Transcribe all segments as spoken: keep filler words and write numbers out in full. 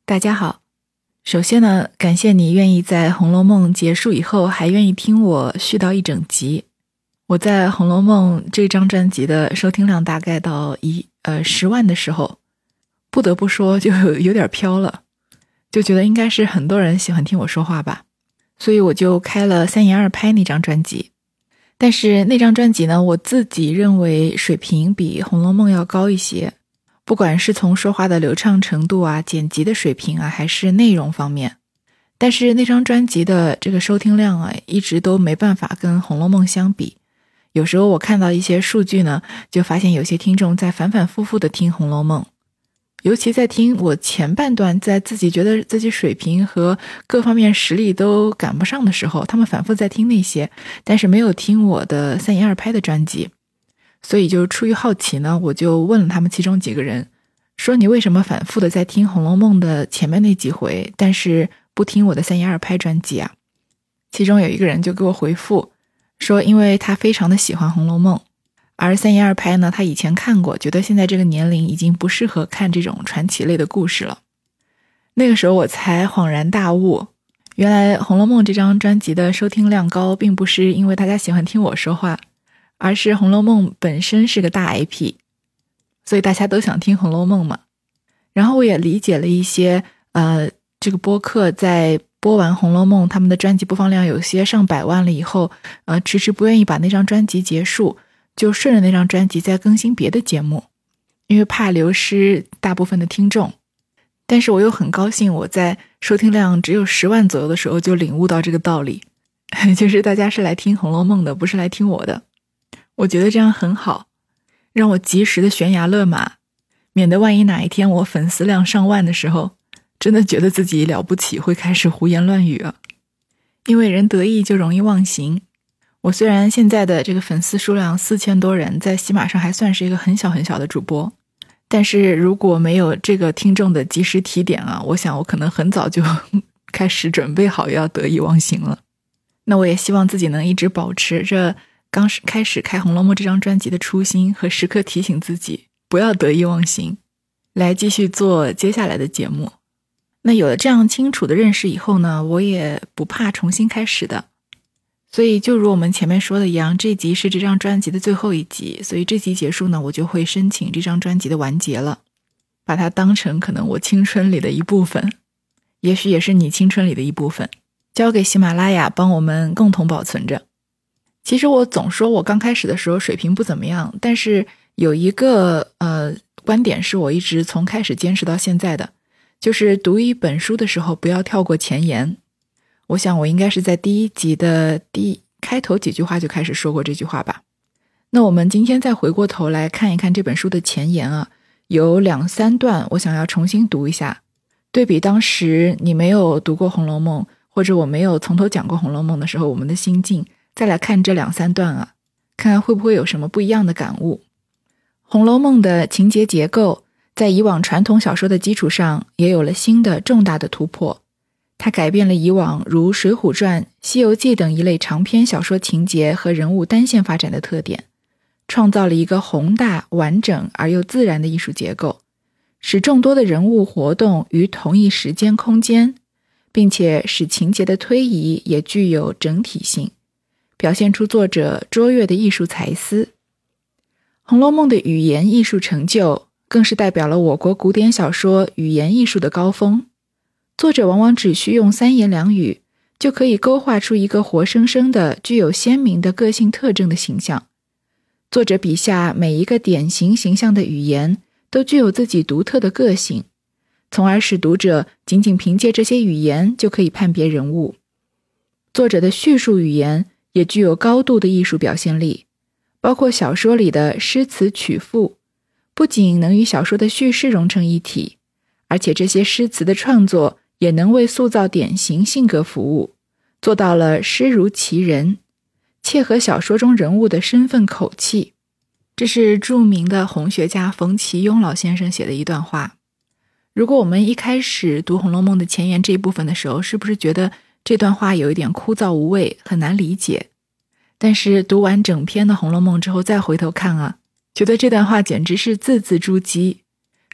大家好，首先呢，感谢你愿意在《红楼梦》结束以后还愿意听我续到一整集。我在《红楼梦》这张专辑的收听量大概到一呃十万的时候，不得不说就有有点飘了，就觉得应该是很多人喜欢听我说话吧，所以我就开了三言二拍那张专辑。但是那张专辑呢，我自己认为水平比《红楼梦》要高一些。不管是从说话的流畅程度啊、剪辑的水平啊，还是内容方面，但是那张专辑的这个收听量啊，一直都没办法跟《红楼梦》相比。有时候我看到一些数据呢，就发现有些听众在反反复复的听《红楼梦》，尤其在听我前半段，在自己觉得自己水平和各方面实力都赶不上的时候，他们反复在听那些，但是没有听我的三言二拍的专辑。所以就出于好奇呢，我就问了他们其中几个人，说你为什么反复的在听《红楼梦》的前面那几回，但是不听我的三言二拍专辑啊？其中有一个人就给我回复说，因为他非常的喜欢《红楼梦》，而三言二拍呢，他以前看过，觉得现在这个年龄已经不适合看这种传奇类的故事了。那个时候我才恍然大悟，原来《红楼梦》这张专辑的收听量高，并不是因为大家喜欢听我说话，而是《红楼梦》本身是个大 I P， 所以大家都想听《红楼梦》嘛。然后我也理解了一些呃，这个播客在播完《红楼梦》，他们的专辑播放量有些上百万了以后，呃，迟迟不愿意把那张专辑结束，就顺着那张专辑再更新别的节目，因为怕流失大部分的听众。但是我又很高兴，我在收听量只有十万左右的时候就领悟到这个道理，就是大家是来听《红楼梦》的，不是来听我的。我觉得这样很好，让我及时的悬崖勒马，免得万一哪一天我粉丝量上万的时候，真的觉得自己了不起，会开始胡言乱语啊。因为人得意就容易忘形。我虽然现在的这个粉丝数量四千多人，在喜马上还算是一个很小很小的主播，但是如果没有这个听众的及时提点啊，我想我可能很早就开始准备好要得意忘形了。那我也希望自己能一直保持着刚开始开《红楼梦》这张专辑的初心，和时刻提醒自己不要得意忘形，来继续做接下来的节目。那有了这样清楚的认识以后呢，我也不怕重新开始的。所以就如我们前面说的一样，这集是这张专辑的最后一集，所以这集结束呢，我就会申请这张专辑的完结了，把它当成可能我青春里的一部分，也许也是你青春里的一部分，交给喜马拉雅帮我们共同保存着。其实我总说我刚开始的时候水平不怎么样，但是有一个呃观点是我一直从开始坚持到现在的，就是读一本书的时候不要跳过前言。我想我应该是在第一集的第开头几句话就开始说过这句话吧。那我们今天再回过头来看一看这本书的前言啊，有两三段我想要重新读一下，对比当时你没有读过《红楼梦》，或者我没有从头讲过《红楼梦》的时候我们的心境，再来看这两三段啊，看看会不会有什么不一样的感悟。《红楼梦》的情节结构在以往传统小说的基础上也有了新的重大的突破，它改变了以往如《水浒传》《西游记》等一类长篇小说情节和人物单线发展的特点，创造了一个宏大、完整而又自然的艺术结构，使众多的人物活动于同一时间空间，并且使情节的推移也具有整体性，表现出作者卓越的艺术才思。《红楼梦》的语言艺术成就更是代表了我国古典小说语言艺术的高峰。作者往往只需用三言两语，就可以勾画出一个活生生的、具有鲜明的个性特征的形象。作者笔下每一个典型形象的语言都具有自己独特的个性，从而使读者仅仅凭借这些语言就可以判别人物。作者的叙述语言也具有高度的艺术表现力，包括小说里的诗词曲赋，不仅能与小说的叙事融成一体，而且这些诗词的创作也能为塑造典型性格服务，做到了诗如其人，切合小说中人物的身份口气。这是著名的红学家冯其庸老先生写的一段话。如果我们一开始读《红楼梦》的前言这一部分的时候，是不是觉得这段话有一点枯燥无味，很难理解？但是读完整篇的《红楼梦》之后再回头看啊，觉得这段话简直是字字珠玑，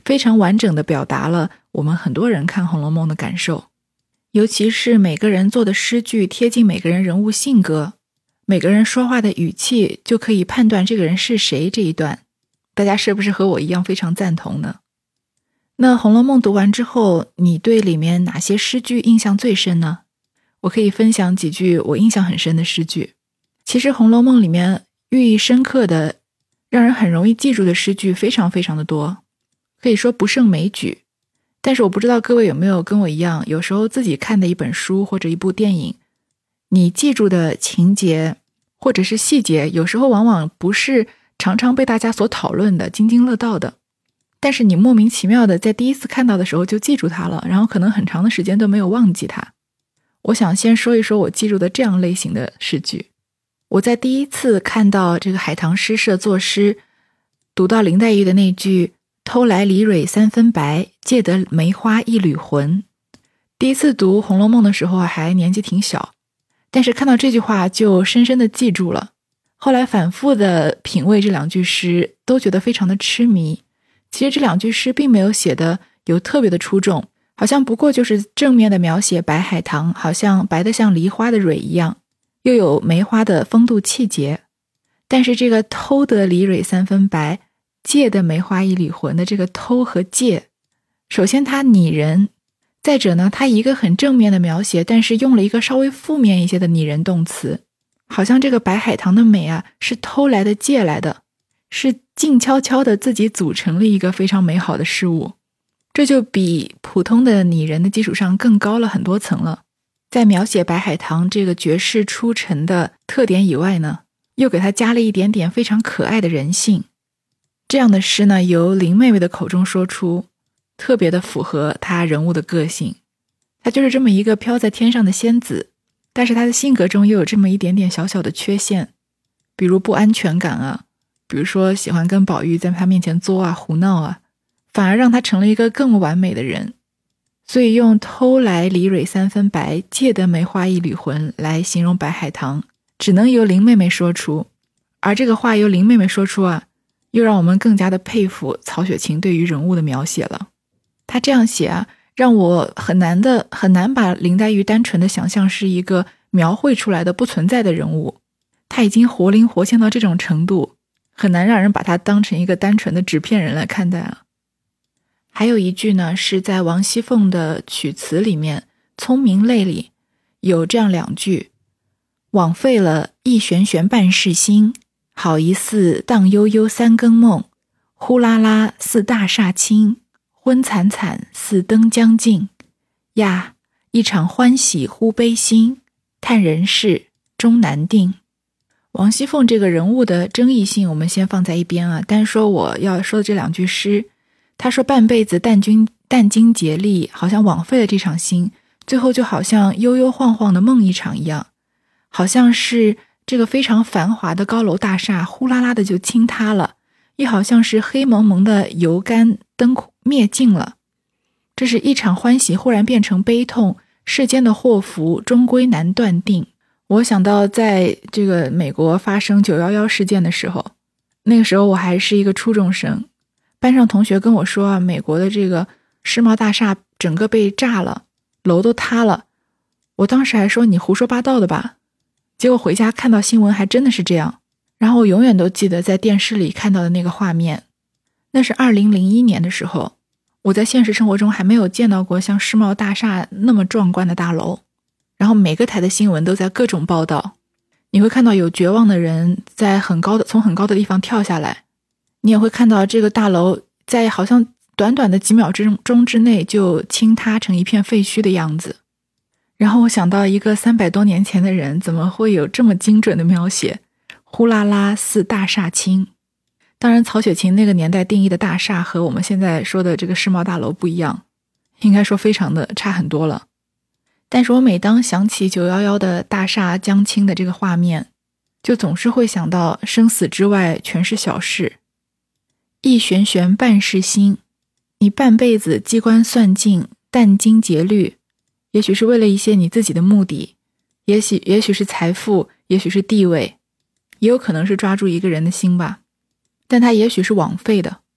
非常完整地表达了我们很多人看《红楼梦》的感受。尤其是每个人做的诗句贴近每个人人物性格，每个人说话的语气就可以判断这个人是谁，这一段大家是不是和我一样非常赞同呢？那《红楼梦》读完之后，你对里面哪些诗句印象最深呢？我可以分享几句我印象很深的诗句。其实《红楼梦》里面寓意深刻的让人很容易记住的诗句非常非常的多，可以说不胜枚举。但是我不知道各位有没有跟我一样，有时候自己看的一本书或者一部电影，你记住的情节或者是细节，有时候往往不是常常被大家所讨论的津津乐道的，但是你莫名其妙的在第一次看到的时候就记住它了，然后可能很长的时间都没有忘记它。我想先说一说我记住的这样类型的诗句。我在第一次看到这个海棠诗社作诗，读到林黛玉的那句偷来梨蕊三分白，借得梅花一缕魂。第一次读《红楼梦》的时候还年纪挺小，但是看到这句话就深深的记住了。后来反复的品味这两句诗，都觉得非常的痴迷。其实这两句诗并没有写的有特别的出众，好像不过就是正面的描写白海棠好像白得像梨花的蕊一样，又有梅花的风度气节。但是这个偷得梨蕊三分白，借的梅花一缕魂的这个偷和借，首先它拟人，再者呢，它一个很正面的描写，但是用了一个稍微负面一些的拟人动词，好像这个白海棠的美啊是偷来的借来的，是静悄悄的自己组成了一个非常美好的事物。这就比普通的拟人的基础上更高了很多层了。在描写白海棠这个绝世出尘的特点以外呢，又给它加了一点点非常可爱的人性。这样的诗呢，由林妹妹的口中说出，特别的符合她人物的个性。她就是这么一个飘在天上的仙子，但是她的性格中又有这么一点点小小的缺陷，比如不安全感啊，比如说喜欢跟宝玉在她面前作啊胡闹啊，反而让她成了一个更完美的人。所以用偷来梨蕊三分白，借得梅花一缕魂来形容白海棠，只能由林妹妹说出。而这个话由林妹妹说出啊，又让我们更加的佩服曹雪芹对于人物的描写了。他这样写啊，让我很难的很难把林黛玉单纯的想象是一个描绘出来的不存在的人物，他已经活灵活现到这种程度，很难让人把他当成一个单纯的纸片人来看待啊。还有一句呢，是在王熙凤的曲词里面，聪明泪里有这样两句：枉费了一悬悬半世心，好一似荡悠悠三更梦，呼啦啦似大厦倾，昏惨惨似灯将尽。呀，一场欢喜忽悲心，叹人世终难定。王熙凤这个人物的争议性我们先放在一边啊，单说我要说的这两句诗，他说半辈子殚精殚精竭力，好像枉费了这场心，最后就好像悠悠晃晃的梦一场一样，好像是这个非常繁华的高楼大厦呼啦啦的就倾塌了，又好像是黑蒙蒙的油干灯灭尽了。这是一场欢喜忽然变成悲痛，世间的祸福终归难断定。我想到在这个美国发生九一一事件的时候，那个时候我还是一个初中生，班上同学跟我说啊，美国的这个世贸大厦整个被炸了，楼都塌了。我当时还说你胡说八道的吧，结果回家看到新闻还真的是这样。然后我永远都记得在电视里看到的那个画面，那是二零零一年的时候，我在现实生活中还没有见到过像世贸大厦那么壮观的大楼，然后每个台的新闻都在各种报道，你会看到有绝望的人在很高的从很高的地方跳下来，你也会看到这个大楼在好像短短的几秒钟之内就倾塌成一片废墟的样子。然后我想到一个三百多年前的人怎么会有这么精准的描写，呼啦啦似大厦倾。当然曹雪芹那个年代定义的大厦和我们现在说的这个世贸大楼不一样，应该说非常的差很多了。但是我每当想起九一一的大厦将倾的这个画面，就总是会想到生死之外全是小事。一悬悬半世心，你半辈子机关算尽，殚精竭虑，也许是为了一些你自己的目的，也许也许是财富，也许是地位，也有可能是抓住一个人的心吧，但它也许是枉费的。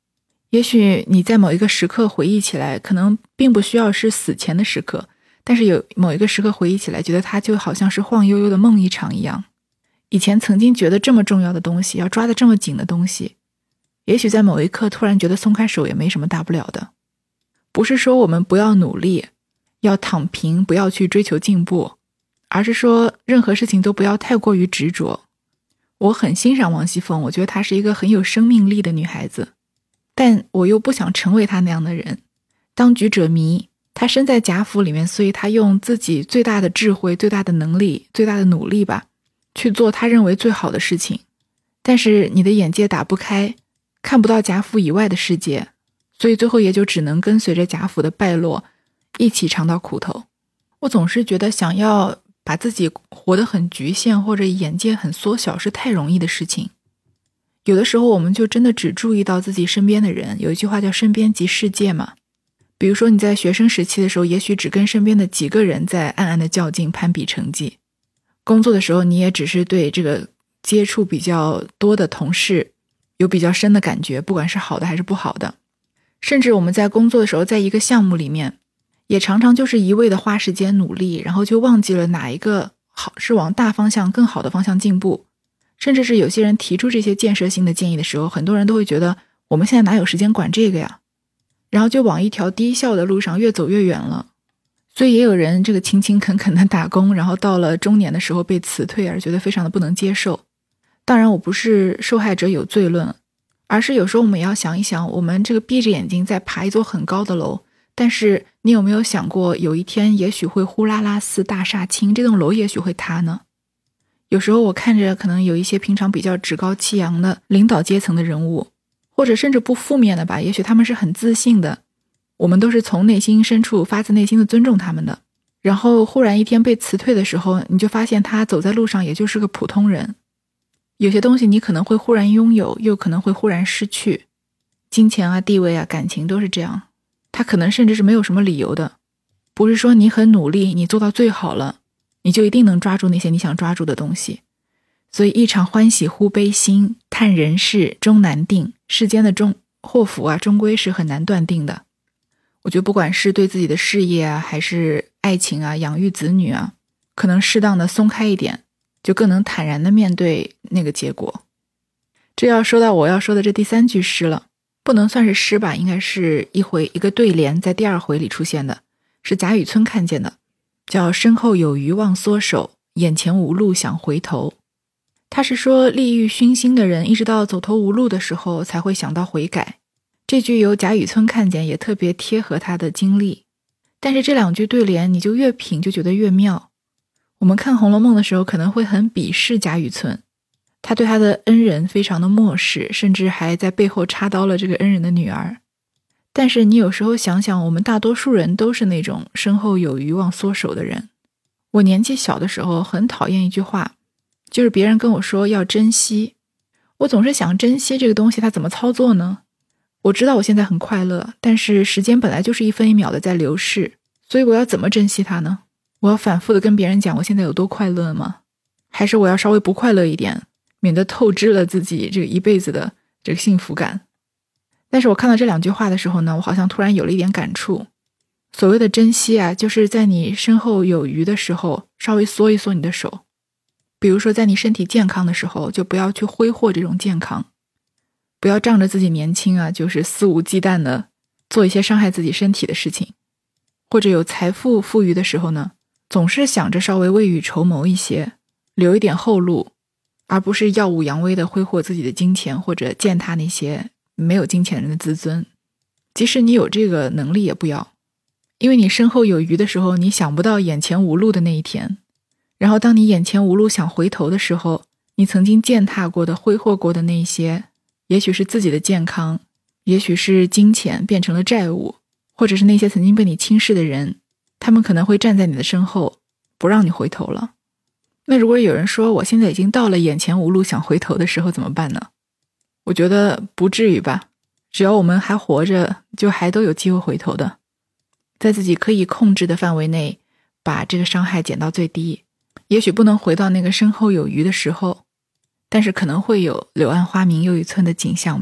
也许你在某一个时刻回忆起来，可能并不需要是死前的时刻，但是有某一个时刻回忆起来，觉得它就好像是晃悠悠的梦一场一样。以前曾经觉得这么重要的东西，要抓得这么紧的东西，也许在某一刻突然觉得松开手也没什么大不了的。不是说我们不要努力，要躺平，不要去追求进步，而是说任何事情都不要太过于执着。我很欣赏王熙凤，我觉得她是一个很有生命力的女孩子，但我又不想成为她那样的人。当局者迷，她身在贾府里面，所以她用自己最大的智慧、最大的能力、最大的努力吧，去做她认为最好的事情。但是你的眼界打不开，看不到贾府以外的世界，所以最后也就只能跟随着贾府的败落，一起尝到苦头。我总是觉得想要把自己活得很局限，或者眼界很缩小，是太容易的事情。有的时候我们就真的只注意到自己身边的人，有一句话叫身边即世界嘛。比如说你在学生时期的时候，也许只跟身边的几个人在暗暗的较劲，攀比成绩。工作的时候你也只是对这个接触比较多的同事有比较深的感觉，不管是好的还是不好的。甚至我们在工作的时候，在一个项目里面，也常常就是一味的花时间努力，然后就忘记了哪一个好是往大方向更好的方向进步。甚至是有些人提出这些建设性的建议的时候，很多人都会觉得我们现在哪有时间管这个呀，然后就往一条低效的路上越走越远了。所以也有人这个勤勤恳恳的打工，然后到了中年的时候被辞退，而觉得非常的不能接受。当然我不是受害者有罪论，而是有时候我们也要想一想，我们这个闭着眼睛在爬一座很高的楼，但是你有没有想过，有一天也许会呼啦啦四大厦倾，这栋楼也许会塌呢？有时候我看着可能有一些平常比较趾高气扬的领导阶层的人物，或者甚至不负面的吧，也许他们是很自信的，我们都是从内心深处发自内心的尊重他们的，然后忽然一天被辞退的时候，你就发现他走在路上也就是个普通人。有些东西你可能会忽然拥有，又可能会忽然失去，金钱啊、地位啊、感情都是这样，它可能甚至是没有什么理由的。不是说你很努力，你做到最好了，你就一定能抓住那些你想抓住的东西。所以一场欢喜忽悲心，叹人世终难定，世间的终祸福啊，终归是很难断定的。我觉得不管是对自己的事业啊，还是爱情啊、养育子女啊，可能适当的松开一点，就更能坦然的面对那个结果。这要说到我要说的这第三句诗了，不能算是诗吧，应该是一回一个对联，在第二回里出现的，是贾雨村看见的，叫身后有余忘缩手，眼前无路想回头。他是说利欲熏心的人一直到走投无路的时候才会想到悔改，这句由贾雨村看见，也特别贴合他的经历。但是这两句对联你就越品就觉得越妙。我们看《红楼梦》的时候可能会很鄙视贾雨村，他对他的恩人非常的漠视，甚至还在背后插刀了这个恩人的女儿。但是你有时候想想，我们大多数人都是那种身后有余忘缩手的人。我年纪小的时候很讨厌一句话，就是别人跟我说要珍惜，我总是想珍惜这个东西它怎么操作呢？我知道我现在很快乐，但是时间本来就是一分一秒的在流逝，所以我要怎么珍惜它呢？我要反复的跟别人讲我现在有多快乐吗？还是我要稍微不快乐一点，免得透支了自己这个一辈子的这个幸福感？但是我看到这两句话的时候呢，我好像突然有了一点感触。所谓的珍惜啊，就是在你身后有余的时候，稍微缩一缩你的手。比如说在你身体健康的时候，就不要去挥霍这种健康，不要仗着自己年轻啊，就是肆无忌惮的做一些伤害自己身体的事情。或者有财富富裕的时候呢，总是想着稍微未雨绸缪一些，留一点后路，而不是耀武扬威的挥霍自己的金钱，或者践踏那些没有金钱人的自尊。即使你有这个能力也不要，因为你身后有余的时候，你想不到眼前无路的那一天。然后当你眼前无路想回头的时候，你曾经践踏过的挥霍过的那些，也许是自己的健康，也许是金钱变成了债务，或者是那些曾经被你轻视的人，他们可能会站在你的身后不让你回头了。那如果有人说我现在已经到了眼前无路想回头的时候怎么办呢？我觉得不至于吧，只要我们还活着，就还都有机会回头的。在自己可以控制的范围内，把这个伤害减到最低。也许不能回到那个身后有余的时候，但是可能会有柳暗花明又一村的景象吧。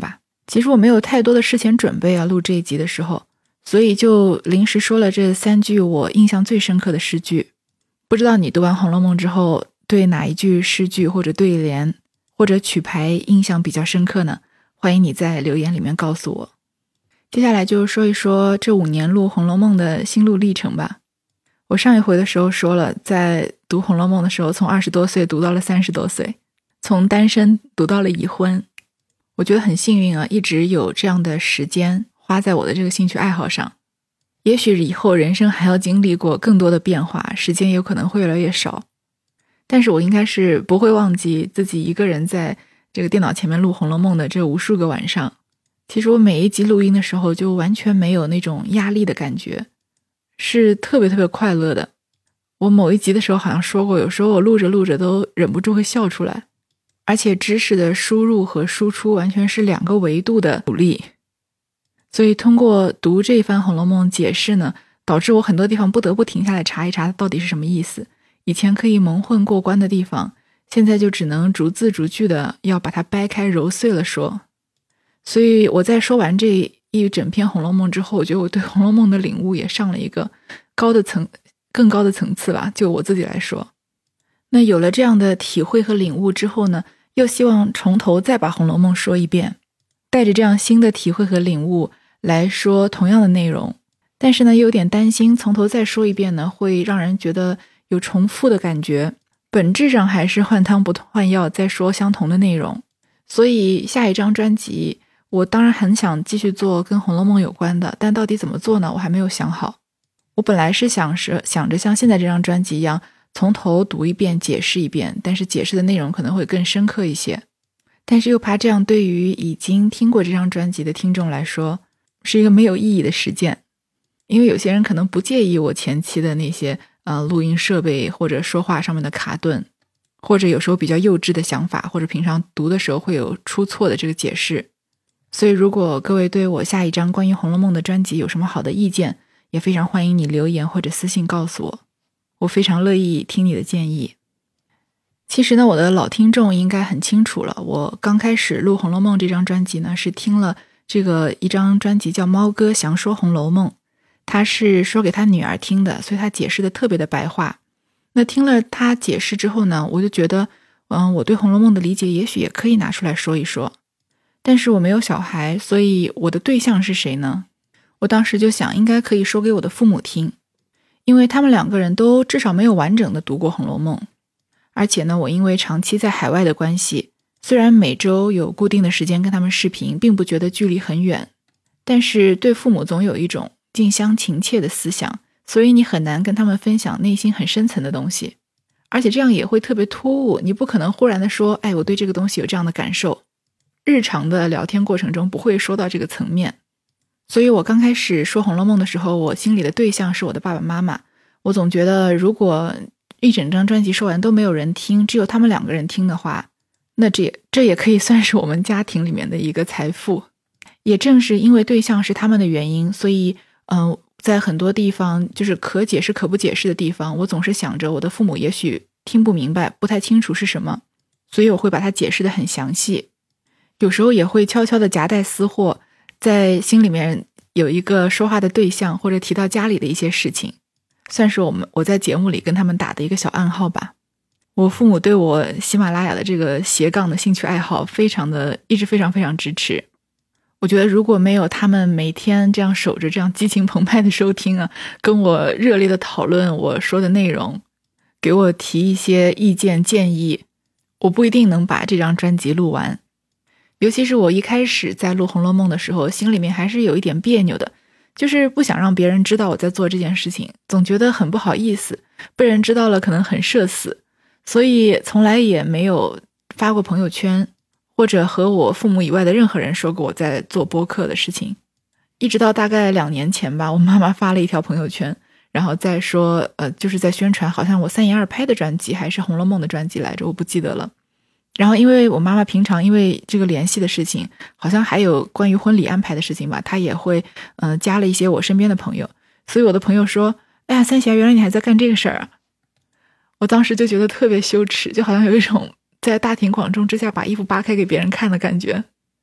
其实我没有太多的事前准备啊，录这一集的时候，所以就临时说了这三句我印象最深刻的诗句。不知道你读完《红楼梦》之后，对哪一句诗句或者对联或者曲牌印象比较深刻呢？欢迎你在留言里面告诉我。接下来就说一说这五年录《红楼梦》的心路历程吧。我上一回的时候说了，在读《红楼梦》的时候，从二十多岁读到了三十多岁，从单身读到了已婚。我觉得很幸运啊，一直有这样的时间花在我的这个兴趣爱好上。也许以后人生还要经历过更多的变化，时间有可能会越来越少，但是我应该是不会忘记自己一个人在这个电脑前面录《红楼梦》的这无数个晚上。其实我每一集录音的时候就完全没有那种压力的感觉，是特别特别快乐的。我某一集的时候好像说过，有时候我录着录着都忍不住会笑出来，而且知识的输入和输出完全是两个维度的努力。所以通过读这一番《红楼梦》解释呢，导致我很多地方不得不停下来查一查到底是什么意思。以前可以蒙混过关的地方，现在就只能逐字逐句的要把它掰开揉碎了说。所以我在说完这一整篇《红楼梦》之后，我觉得我对《红楼梦》的领悟也上了一个高的层更高的层次吧，就我自己来说。那有了这样的体会和领悟之后呢，又希望从头再把《红楼梦》说一遍，带着这样新的体会和领悟来说同样的内容。但是呢，又有点担心从头再说一遍呢，会让人觉得有重复的感觉，本质上还是换汤不换药，再说相同的内容。所以下一张专辑我当然很想继续做跟《红楼梦》有关的，但到底怎么做呢？我还没有想好。我本来是想是想着像现在这张专辑一样，从头读一遍解释一遍，但是解释的内容可能会更深刻一些。但是又怕这样对于已经听过这张专辑的听众来说是一个没有意义的实践。因为有些人可能不介意我前期的那些呃录音设备或者说话上面的卡顿，或者有时候比较幼稚的想法，或者平常读的时候会有出错的这个解释。所以如果各位对我下一张关于《红楼梦》的专辑有什么好的意见，也非常欢迎你留言或者私信告诉我，我非常乐意听你的建议。其实呢，我的老听众应该很清楚了，我刚开始录《红楼梦》这张专辑呢，是听了这个一张专辑叫《猫哥详说红楼梦》，他是说给他女儿听的，所以他解释的特别的白话。那听了他解释之后呢，我就觉得嗯，我对《红楼梦》的理解也许也可以拿出来说一说。但是我没有小孩，所以我的对象是谁呢？我当时就想应该可以说给我的父母听，因为他们两个人都至少没有完整的读过《红楼梦》。而且呢，我因为长期在海外的关系，虽然每周有固定的时间跟他们视频，并不觉得距离很远，但是对父母总有一种近乡情怯的思想，所以你很难跟他们分享内心很深层的东西，而且这样也会特别突兀，你不可能忽然的说，哎，我对这个东西有这样的感受。日常的聊天过程中不会说到这个层面。所以我刚开始说《红楼梦》的时候，我心里的对象是我的爸爸妈妈。我总觉得如果一整张专辑说完都没有人听，只有他们两个人听的话，那这也这也可以算是我们家庭里面的一个财富。也正是因为对象是他们的原因，所以嗯、呃，在很多地方就是可解释可不解释的地方，我总是想着我的父母也许听不明白，不太清楚是什么，所以我会把它解释得很详细。有时候也会悄悄地夹带私货，在心里面有一个说话的对象，或者提到家里的一些事情，算是我们我在节目里跟他们打的一个小暗号吧。我父母对我喜马拉雅的这个斜杠的兴趣爱好非常的一直非常非常支持。我觉得如果没有他们每天这样守着，这样激情澎湃的收听啊，跟我热烈的讨论我说的内容，给我提一些意见建议，我不一定能把这张专辑录完。尤其是我一开始在录《红楼梦》的时候，心里面还是有一点别扭的，就是不想让别人知道我在做这件事情，总觉得很不好意思，被人知道了可能很社死，所以从来也没有发过朋友圈，或者和我父母以外的任何人说过我在做播客的事情。一直到大概两年前吧，我妈妈发了一条朋友圈，然后再说呃，就是在宣传好像我三言二拍的专辑还是《红楼梦》的专辑来着，我不记得了。然后因为我妈妈平常因为这个联系的事情，好像还有关于婚礼安排的事情吧，她也会嗯、呃、加了一些我身边的朋友，所以我的朋友说，哎呀，三峡原来你还在干这个事儿啊。我当时就觉得特别羞耻，就好像有一种在大庭广众之下把衣服扒开给别人看的感觉。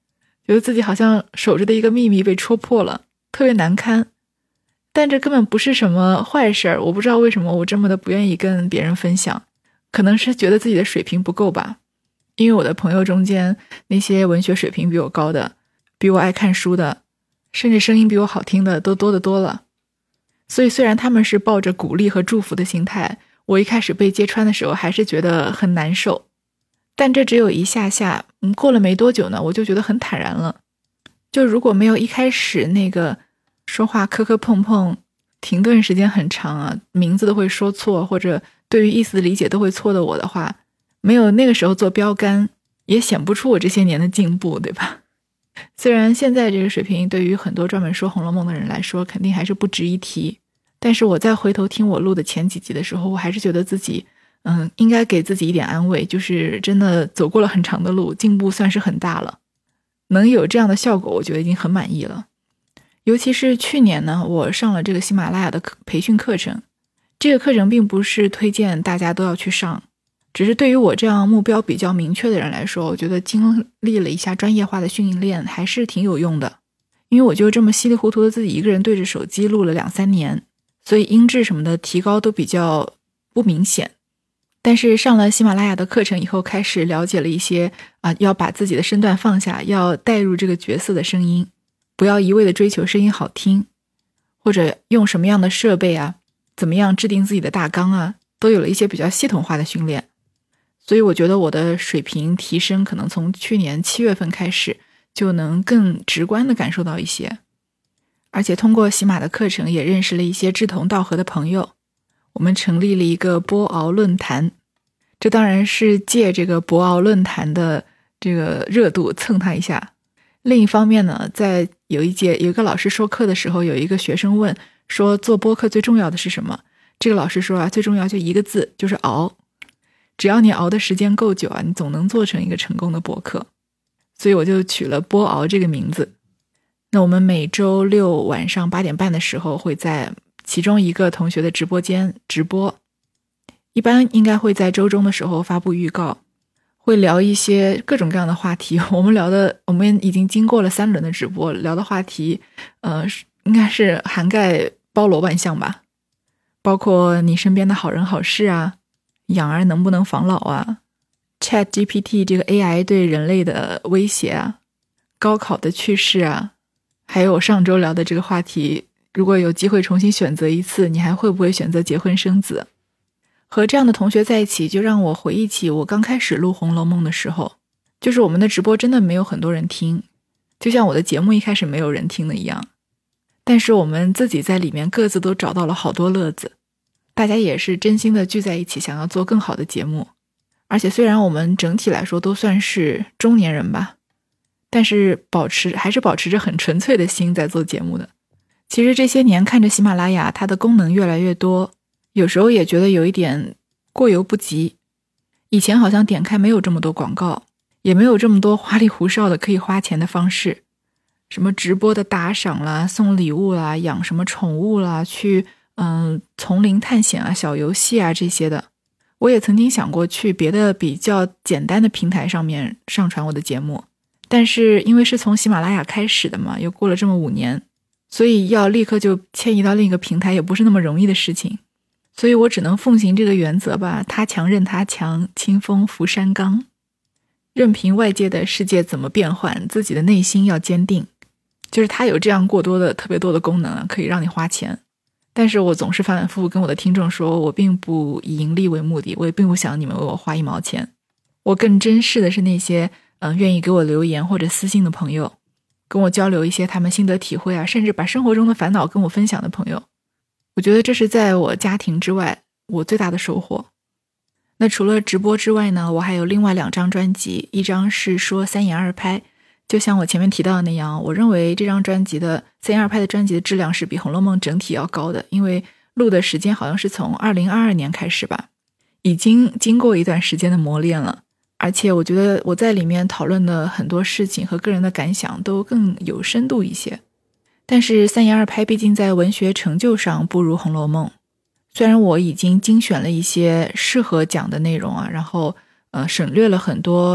觉得自己好像守着的一个秘密被戳破了，特别难堪。但这根本不是什么坏事儿，我不知道为什么我这么的不愿意跟别人分享，可能是觉得自己的水平不够吧。因为我的朋友中间那些文学水平比我高的，比我爱看书的，甚至声音比我好听的都多得多了。所以虽然他们是抱着鼓励和祝福的心态，我一开始被揭穿的时候还是觉得很难受。但这只有一下下，嗯，过了没多久呢，我就觉得很坦然了。就如果没有一开始那个说话磕磕碰碰，停顿时间很长啊，名字都会说错，或者对于意思的理解都会错的我的话，没有那个时候做标杆，也显不出我这些年的进步，对吧？虽然现在这个水平对于很多专门说《红楼梦》的人来说肯定还是不值一提，但是我再回头听我录的前几集的时候，我还是觉得自己嗯，应该给自己一点安慰，就是真的走过了很长的路，进步算是很大了。能有这样的效果，我觉得已经很满意了。尤其是去年呢，我上了这个喜马拉雅的培训课程，这个课程并不是推荐大家都要去上，只是对于我这样目标比较明确的人来说，我觉得经历了一下专业化的训练还是挺有用的。因为我就这么稀里糊涂的自己一个人对着手机录了两三年，所以音质什么的提高都比较不明显。但是上了喜马拉雅的课程以后，开始了解了一些啊，要把自己的身段放下，要带入这个角色的声音，不要一味的追求声音好听，或者用什么样的设备啊，怎么样制定自己的大纲啊，都有了一些比较系统化的训练。所以我觉得我的水平提升可能从去年七月份开始就能更直观的感受到一些。而且通过喜马的课程也认识了一些志同道合的朋友，我们成立了一个博鳌论坛，这当然是借这个博鳌论坛的这个热度蹭它一下。另一方面呢，在有一节有一个老师说课的时候，有一个学生问说做播客最重要的是什么？这个老师说啊，最重要就一个字，就是熬。只要你熬的时间够久啊，你总能做成一个成功的播客。所以我就取了播鳌这个名字。那我们每周六晚上八点半的时候会在其中一个同学的直播间直播，一般应该会在周中的时候发布预告，会聊一些各种各样的话题。我们聊的，我们已经经过了三轮的直播，聊的话题呃，应该是涵盖包罗万象吧，包括你身边的好人好事啊，养儿能不能防老啊， Chat G P T 这个 A I 对人类的威胁啊，高考的趣事啊，还有上周聊的这个话题，如果有机会重新选择一次，你还会不会选择结婚生子？和这样的同学在一起，就让我回忆起我刚开始录《红楼梦》的时候，就是我们的直播真的没有很多人听，就像我的节目一开始没有人听的一样，但是我们自己在里面各自都找到了好多乐子，大家也是真心的聚在一起，想要做更好的节目。而且虽然我们整体来说都算是中年人吧，但是保持还是保持着很纯粹的心在做节目的。其实这些年看着喜马拉雅它的功能越来越多，有时候也觉得有一点过犹不及。以前好像点开没有这么多广告，也没有这么多花里胡哨的可以花钱的方式，什么直播的打赏啦，送礼物啦，养什么宠物啦，去嗯丛林探险啊，小游戏啊这些的。我也曾经想过去别的比较简单的平台上面上传我的节目，但是因为是从喜马拉雅开始的嘛，又过了这么五年，所以要立刻就迁移到另一个平台也不是那么容易的事情。所以我只能奉行这个原则吧，他强任他强，清风拂山岗，任凭外界的世界怎么变换，自己的内心要坚定。就是它有这样过多的特别多的功能可以让你花钱，但是我总是反反复复跟我的听众说，我并不以盈利为目的，我也并不想你们为我花一毛钱。我更珍视的是那些嗯、呃，愿意给我留言或者私信的朋友，跟我交流一些他们心得体会啊，甚至把生活中的烦恼跟我分享的朋友。我觉得这是在我家庭之外我最大的收获。那除了直播之外呢，我还有另外两张专辑，一张是说三言二拍，就像我前面提到的那样，我认为这张专辑的三言二拍的专辑的质量是比《红楼梦》整体要高的，因为录的时间好像是从二零二二年开始吧，已经经过一段时间的磨练了。而且我觉得我在里面讨论的很多事情和个人的感想都更有深度一些。但是三言二拍毕竟在文学成就上不如《红楼梦》，虽然我已经精选了一些适合讲的内容啊，然后呃省略了很多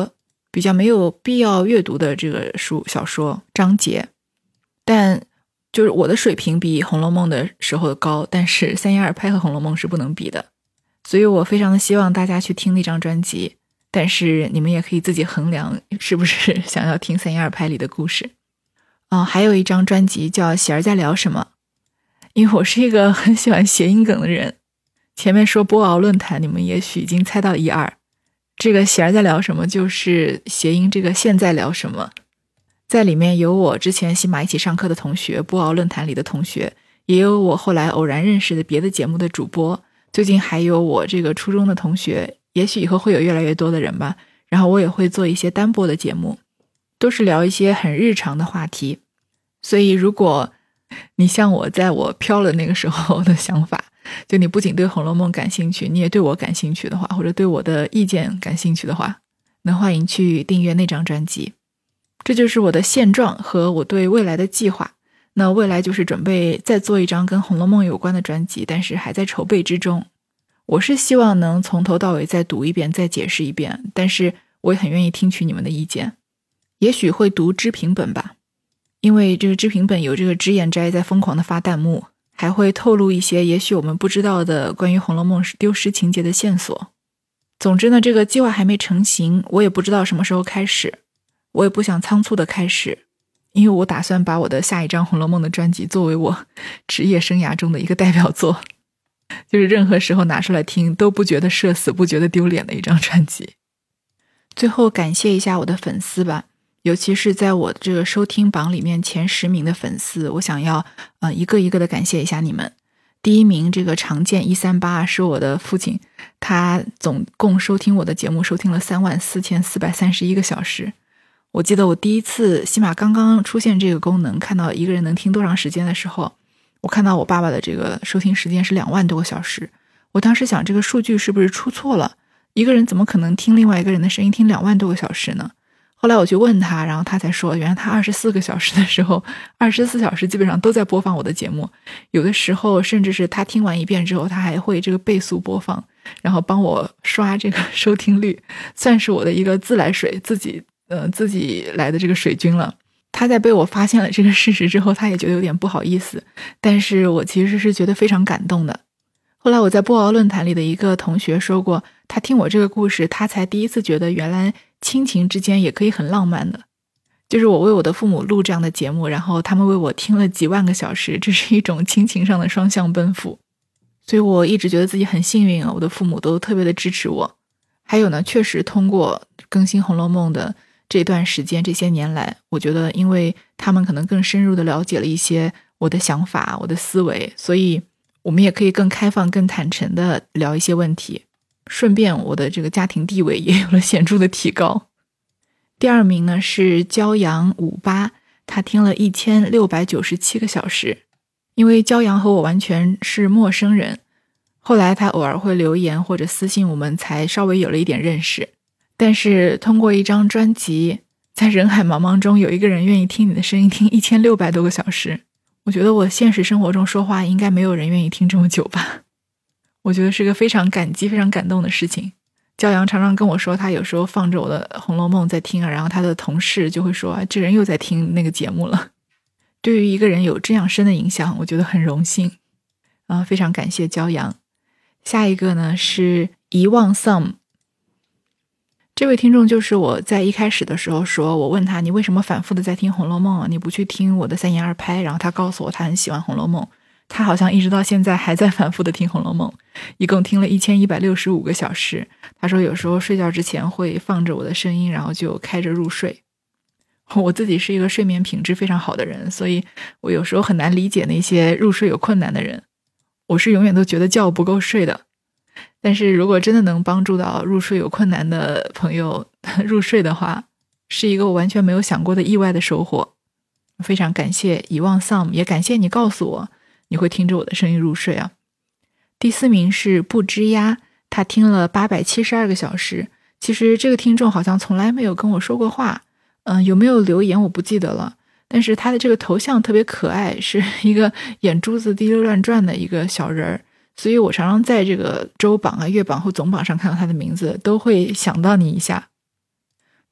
比较没有必要阅读的这个书小说章节。但就是我的水平比《红楼梦》的时候高，但是三言二拍和《红楼梦》是不能比的，所以我非常的希望大家去听那张专辑，但是你们也可以自己衡量是不是想要听三言二拍里的故事。啊、呃，还有一张专辑叫《喜儿在聊什么》，因为我是一个很喜欢谐音梗的人，前面说波鳌论坛，你们也许已经猜到一二，这个喜儿在聊什么就是谐音这个现在聊什么。在里面有我之前西马一起上课的同学，波鳌论坛里的同学，也有我后来偶然认识的别的节目的主播，最近还有我这个初中的同学，也许以后会有越来越多的人吧。然后我也会做一些单播的节目，都是聊一些很日常的话题。所以如果你像我在我飘了那个时候的想法，就你不仅对《红楼梦》感兴趣，你也对我感兴趣的话，或者对我的意见感兴趣的话，那欢迎去订阅那张专辑。这就是我的现状和我对未来的计划。那未来就是准备再做一张跟《红楼梦》有关的专辑，但是还在筹备之中。我是希望能从头到尾再读一遍，再解释一遍，但是我也很愿意听取你们的意见。也许会读知评本吧，因为这个知评本有这个脂砚斋在疯狂的发弹幕，还会透露一些也许我们不知道的关于《红楼梦》丢失情节的线索。总之呢，这个计划还没成型，我也不知道什么时候开始，我也不想仓促的开始，因为我打算把我的下一张《红楼梦》的专辑作为我职业生涯中的一个代表作，就是任何时候拿出来听都不觉得社死，不觉得丢脸的一张专辑。最后感谢一下我的粉丝吧，尤其是在我这个收听榜里面前十名的粉丝，我想要呃一个一个的感谢一下你们。第一名这个常见一三八是我的父亲，他总共收听我的节目收听了三万四千四百三十一个小时。我记得我第一次喜马刚刚出现这个功能，看到一个人能听多长时间的时候，我看到我爸爸的这个收听时间是两万多个小时。我当时想，这个数据是不是出错了？一个人怎么可能听另外一个人的声音听两万多个小时呢？后来我去问他，然后他才说，原来他二十四个小时的时候，二十四小时基本上都在播放我的节目，有的时候甚至是他听完一遍之后，他还会这个倍速播放，然后帮我刷这个收听率，算是我的一个自来水，自己呃自己来的这个水军了。他在被我发现了这个事实之后，他也觉得有点不好意思，但是我其实是觉得非常感动的。后来我在波鳌论坛里的一个同学说过，他听我这个故事，他才第一次觉得原来亲情之间也可以很浪漫的。就是我为我的父母录这样的节目，然后他们为我听了几万个小时，这是一种亲情上的双向奔赴。所以我一直觉得自己很幸运啊，我的父母都特别的支持我。还有呢，确实通过更新《红楼梦》的这段时间，这些年来，我觉得因为他们可能更深入的了解了一些我的想法，我的思维，所以我们也可以更开放更坦诚的聊一些问题，顺便我的这个家庭地位也有了显著的提高。第二名呢是骄阳五八，他听了一千六百九十七个小时。因为骄阳和我完全是陌生人，后来他偶尔会留言或者私信，我们才稍微有了一点认识。但是通过一张专辑，在人海茫茫中有一个人愿意听你的声音听一千六百多个小时，我觉得我现实生活中说话应该没有人愿意听这么久吧。我觉得是个非常感激非常感动的事情。骄阳常常跟我说，他有时候放着我的《红楼梦》在听，然后他的同事就会说，这人又在听那个节目了。对于一个人有这样深的影响，我觉得很荣幸啊、呃，非常感谢骄阳。下一个呢是遗忘 some， 这位听众就是我在一开始的时候说，我问他你为什么反复的在听《红楼梦》啊，你不去听我的三言二拍，然后他告诉我他很喜欢《红楼梦》，他好像一直到现在还在反复的听《红楼梦》，一共听了一千一百六十五个小时。他说有时候睡觉之前会放着我的声音，然后就开着入睡。我自己是一个睡眠品质非常好的人，所以我有时候很难理解那些入睡有困难的人。我是永远都觉得觉不够睡的，但是如果真的能帮助到入睡有困难的朋友入睡的话，是一个我完全没有想过的意外的收获。非常感谢遗忘 some， 也感谢你告诉我你会听着我的声音入睡啊。第四名是不知鸭，他听了八百七十二个小时。其实这个听众好像从来没有跟我说过话，嗯，有没有留言我不记得了，但是他的这个头像特别可爱，是一个眼珠子滴溜乱转的一个小人儿，所以我常常在这个周榜啊、月榜或总榜上看到他的名字，都会想到你一下。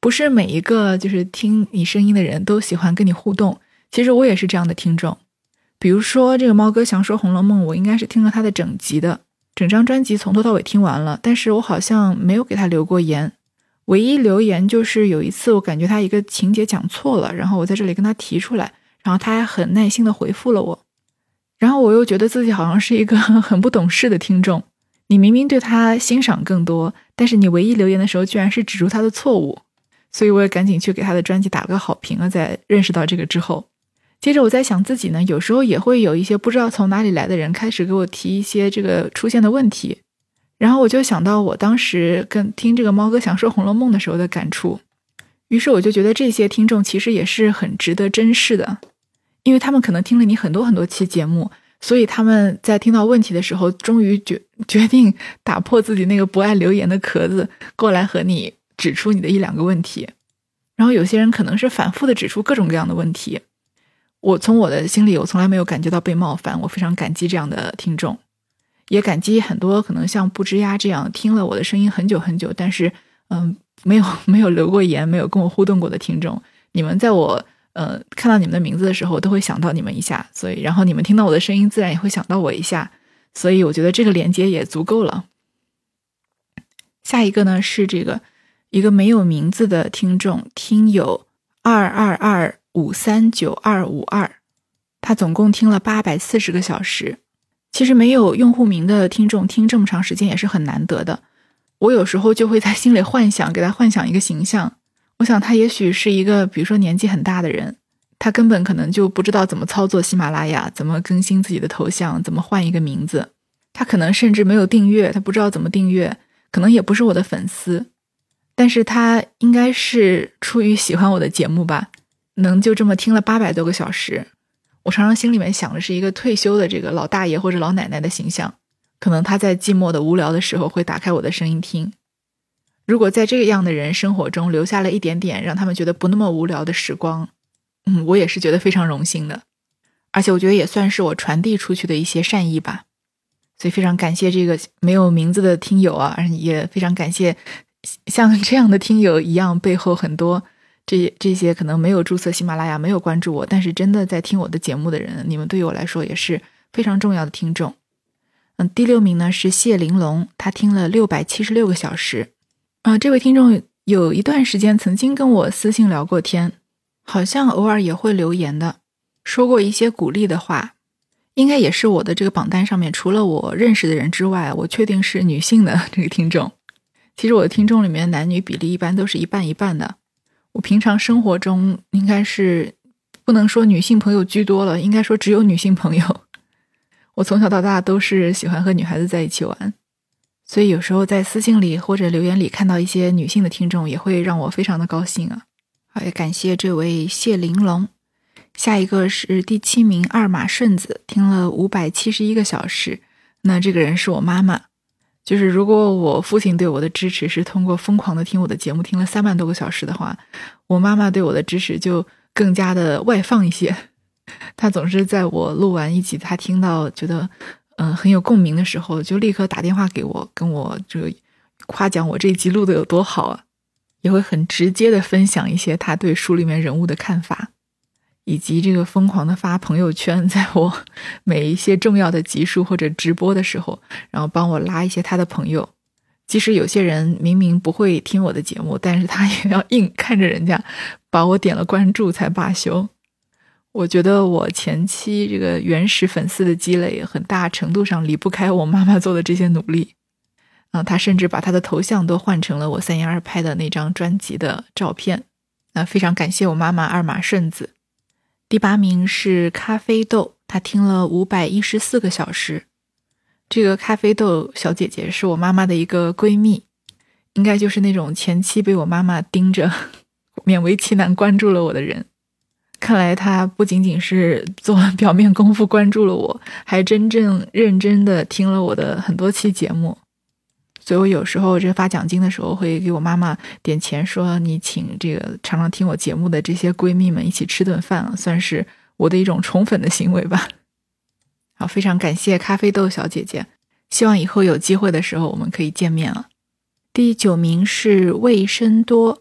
不是每一个就是听你声音的人都喜欢跟你互动，其实我也是这样的听众。比如说这个猫哥详说《红楼梦》，我应该是听了他的整集的，整张专辑从头到尾听完了，但是我好像没有给他留过言。唯一留言就是有一次我感觉他一个情节讲错了，然后我在这里跟他提出来，然后他还很耐心的回复了我。然后我又觉得自己好像是一个很不懂事的听众，你明明对他欣赏更多，但是你唯一留言的时候居然是指出他的错误，所以我也赶紧去给他的专辑打了个好评了。在认识到这个之后，接着我在想自己呢，有时候也会有一些不知道从哪里来的人开始给我提一些这个出现的问题，然后我就想到我当时跟听这个猫哥想说《红楼梦》的时候的感触，于是我就觉得这些听众其实也是很值得珍视的，因为他们可能听了你很多很多期节目，所以他们在听到问题的时候终于决决定打破自己那个不爱留言的壳子，过来和你指出你的一两个问题。然后有些人可能是反复的指出各种各样的问题，我从我的心里我从来没有感觉到被冒犯，我非常感激这样的听众，也感激很多可能像不吱呀这样听了我的声音很久很久，但是嗯，没有没有留过言，没有跟我互动过的听众。你们在我呃看到你们的名字的时候都会想到你们一下，所以然后你们听到我的声音自然也会想到我一下，所以我觉得这个连接也足够了。下一个呢是这个一个没有名字的听众，听友二二二五三九二五二，他总共听了八百四十个小时。其实没有用户名的听众听这么长时间也是很难得的。我有时候就会在心里幻想，给他幻想一个形象。我想他也许是一个比如说年纪很大的人，他根本可能就不知道怎么操作喜马拉雅，怎么更新自己的头像，怎么换一个名字。他可能甚至没有订阅，他不知道怎么订阅，可能也不是我的粉丝。但是他应该是出于喜欢我的节目吧，能就这么听了八百多个小时。我常常心里面想的是一个退休的这个老大爷或者老奶奶的形象，可能他在寂寞的无聊的时候会打开我的声音听。如果在这样的人生活中留下了一点点让他们觉得不那么无聊的时光，嗯，我也是觉得非常荣幸的，而且我觉得也算是我传递出去的一些善意吧。所以非常感谢这个没有名字的听友啊，也非常感谢像这样的听友一样，背后很多这这些可能没有注册喜马拉雅，没有关注我，但是真的在听我的节目的人，你们对于我来说也是非常重要的听众。嗯，第六名呢是谢玲珑，他听了六百七十六个小时。啊、呃，这位听众有一段时间曾经跟我私信聊过天，好像偶尔也会留言的，说过一些鼓励的话。应该也是我的这个榜单上面除了我认识的人之外，我确定是女性的这个听众。其实我的听众里面男女比例一般都是一半一半的。我平常生活中应该是不能说女性朋友居多了，应该说只有女性朋友。我从小到大都是喜欢和女孩子在一起玩，所以有时候在私信里或者留言里看到一些女性的听众，也会让我非常的高兴啊。好，也感谢这位谢玲珑。下一个是第七名二马顺子，听了五百七十一个小时。那这个人是我妈妈，就是如果我父亲对我的支持是通过疯狂的听我的节目听了三万多个小时的话，我妈妈对我的支持就更加的外放一些。她总是在我录完一集，她听到觉得嗯、呃、很有共鸣的时候，就立刻打电话给我，跟我这个夸奖我这一集录的有多好啊，也会很直接的分享一些她对书里面人物的看法，以及这个疯狂的发朋友圈，在我每一些重要的集数或者直播的时候，然后帮我拉一些他的朋友。即使有些人明明不会听我的节目，但是他也要硬看着人家把我点了关注才罢休。我觉得我前期这个原始粉丝的积累很大程度上离不开我妈妈做的这些努力。啊，她甚至把她的头像都换成了我三言二拍的那张专辑的照片。那非常感谢我妈妈二马顺子。第八名是咖啡豆，她听了五百一十四个小时。这个咖啡豆小姐姐是我妈妈的一个闺蜜，应该就是那种前期被我妈妈盯着勉为其难关注了我的人。看来她不仅仅是做表面功夫关注了我，还真正认真的听了我的很多期节目。所以我有时候这发奖金的时候会给我妈妈点钱，说你请这个常常听我节目的这些闺蜜们一起吃顿饭，算是我的一种宠粉的行为吧。好，非常感谢咖啡豆小姐姐，希望以后有机会的时候我们可以见面了。第九名是魏生多，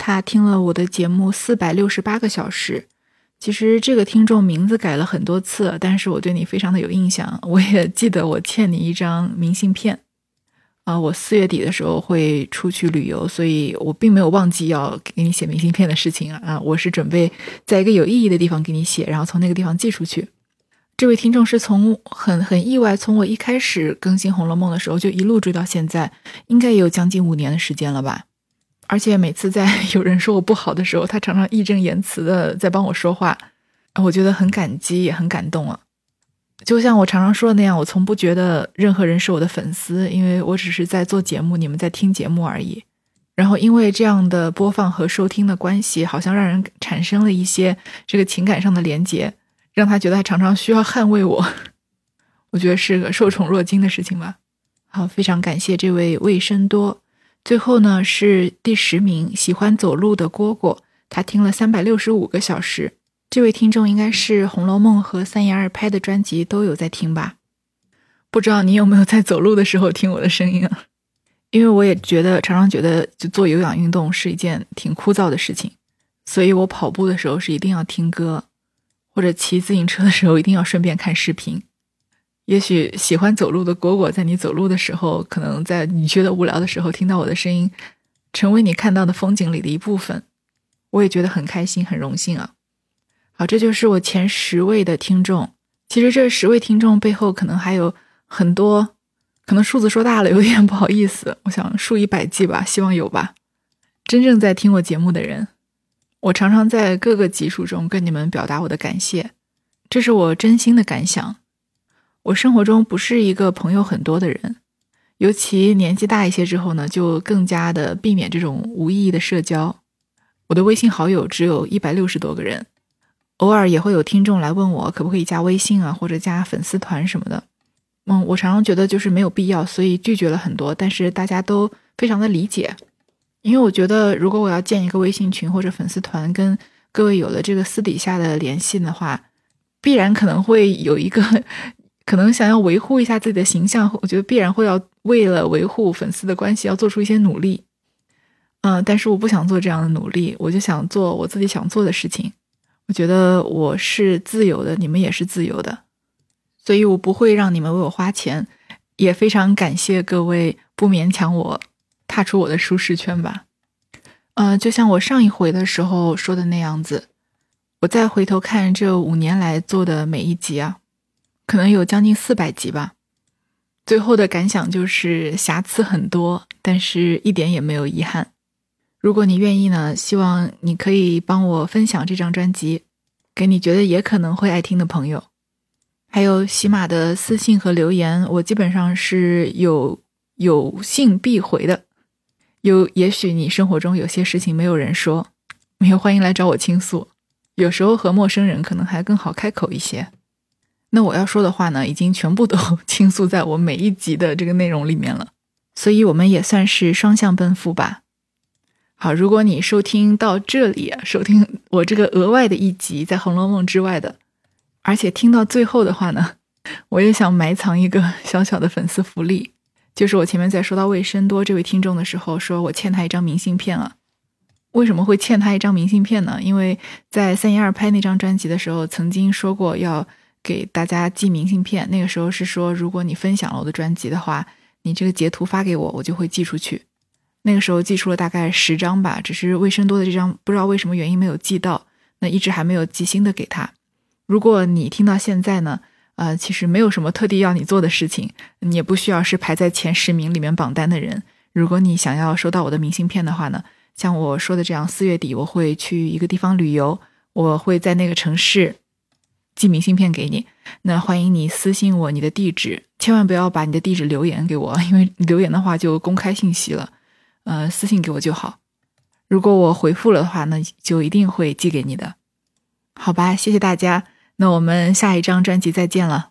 他听了我的节目四百六十八个小时。其实这个听众名字改了很多次，但是我对你非常的有印象，我也记得我欠你一张明信片。啊、呃，我四月底的时候会出去旅游，所以我并没有忘记要给你写明信片的事情啊、呃，我是准备在一个有意义的地方给你写，然后从那个地方寄出去。这位听众是从很很意外，从我一开始更新《红楼梦》的时候就一路追到现在，应该也有将近五年的时间了吧。而且每次在有人说我不好的时候，他常常义正言辞的在帮我说话，我觉得很感激也很感动啊。就像我常常说的那样，我从不觉得任何人是我的粉丝，因为我只是在做节目，你们在听节目而已。然后因为这样的播放和收听的关系，好像让人产生了一些这个情感上的连结，让他觉得他常常需要捍卫我，我觉得是个受宠若惊的事情吧。好，非常感谢这位魏生多。最后呢是第十名，喜欢走路的蝈蝈，他听了三百六十五个小时。这位听众应该是《红楼梦》和三言二拍的专辑都有在听吧？不知道你有没有在走路的时候听我的声音啊？因为我也觉得常常觉得就做有氧运动是一件挺枯燥的事情，所以我跑步的时候是一定要听歌，或者骑自行车的时候一定要顺便看视频。也许喜欢走路的蝈蝈在你走路的时候，可能在你觉得无聊的时候听到我的声音，成为你看到的风景里的一部分，我也觉得很开心很荣幸啊。好，这就是我前十位的听众。其实这十位听众背后可能还有很多，可能数字说大了有点不好意思，我想数以百计吧，希望有吧。真正在听我节目的人，我常常在各个集数中跟你们表达我的感谢，这是我真心的感想。我生活中不是一个朋友很多的人，尤其年纪大一些之后呢，就更加的避免这种无意义的社交。我的微信好友只有一百六十多个人，偶尔也会有听众来问我可不可以加微信啊，或者加粉丝团什么的。嗯，我常常觉得就是没有必要，所以拒绝了很多，但是大家都非常的理解。因为我觉得如果我要建一个微信群或者粉丝团，跟各位有了这个私底下的联系的话，必然可能会有一个可能想要维护一下自己的形象，我觉得必然会要为了维护粉丝的关系要做出一些努力。嗯、呃，但是我不想做这样的努力，我就想做我自己想做的事情。我觉得我是自由的，你们也是自由的，所以我不会让你们为我花钱，也非常感谢各位不勉强我踏出我的舒适圈吧。呃，就像我上一回的时候说的那样子，我再回头看这五年来做的每一集啊，可能有将近四百集吧。最后的感想就是瑕疵很多，但是一点也没有遗憾。如果你愿意呢，希望你可以帮我分享这张专辑给你觉得也可能会爱听的朋友。还有喜马的私信和留言，我基本上是有有信必回的。有也许你生活中有些事情没有人说，也欢迎来找我倾诉，有时候和陌生人可能还更好开口一些。那我要说的话呢，已经全部都倾诉在我每一集的这个内容里面了，所以我们也算是双向奔赴吧。好，如果你收听到这里啊，收听我这个额外的一集在《红楼梦》之外的，而且听到最后的话呢，我也想埋藏一个小小的粉丝福利，就是我前面在说到魏生多这位听众的时候，说我欠他一张明信片啊。为什么会欠他一张明信片呢？因为在三言二拍那张专辑的时候，曾经说过要给大家寄明信片，那个时候是说如果你分享了我的专辑的话，你这个截图发给我，我就会寄出去。那个时候寄出了大概十张吧，只是魏生多的这张不知道为什么原因没有寄到，那一直还没有寄新的给他。如果你听到现在呢，呃，其实没有什么特地要你做的事情，你也不需要是排在前十名里面榜单的人。如果你想要收到我的明信片的话呢，像我说的这样，四月底我会去一个地方旅游，我会在那个城市寄明信片给你。那欢迎你私信我你的地址，千万不要把你的地址留言给我，因为留言的话就公开信息了。呃，私信给我就好。如果我回复了的话呢，就一定会寄给你的。好吧，谢谢大家。那我们下一张专辑再见了。